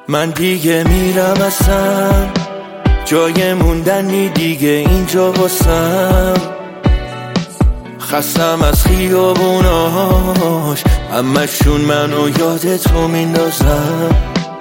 من دیگه میرم اصلا، جای موندنی دیگه اینجا واسم. خستم از خیابوناش، همشون منو یاد تو میندازم.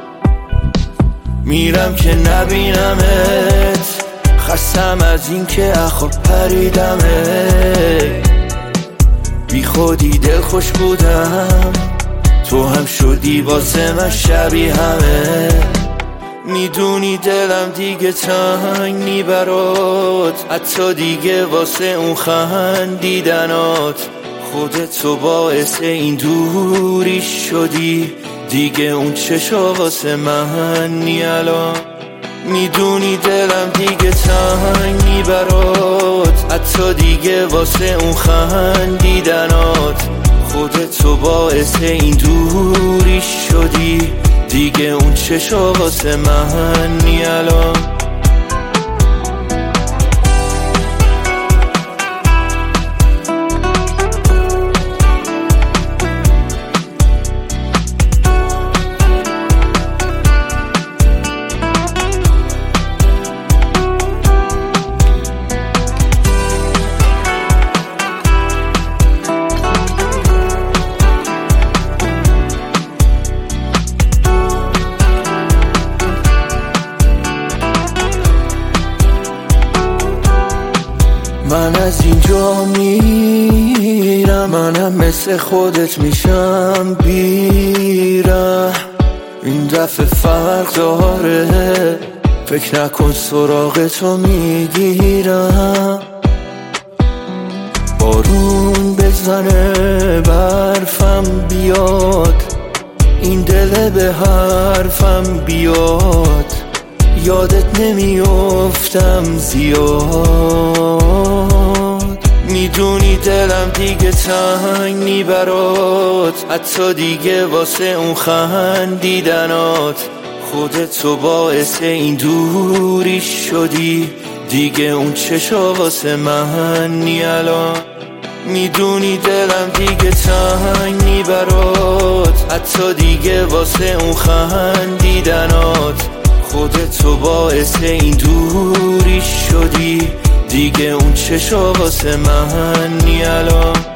میرم که نبینمت، خستم از این که اخواب پریدمه. بی خودی دل خوش بودم، تو هم شدی واسه من شبیه همه. میدونی دلم دیگه تنگ نی برات، حتی دیگه واسه اون خندیدنات. خودتو باعث این دوری شدی، دیگه اون چشا واسه من نی الان. میدونی دلم دیگه تنگ نی برات، حتی دیگه واسه اون خندیدنات. خودتو باعث این دوری شدی، دیگه اون چشا واسه من نی الان. من از اینجا میرم، منم مثل خودت میشم بیره. این دفعه فرق داره، فکر نکن سراغ تو میگیرم. بارون بزنه برفم بیاد، این دل به حرفم بیاد. یادت نمیافتم زیاد، میدونی دلم دیگه تنگ نی برات، حتی دیگه واسه اون خندیدنات. خودتو باعث این دوری شدی، دیگه اون چشا واسه من نی الان. میدونی دلم دیگه تنگ نی برات، حتی دیگه واسه اون خندیدنات. خودتو باعث این دوری شدی، دیگه اون چشا واسه من نی الان.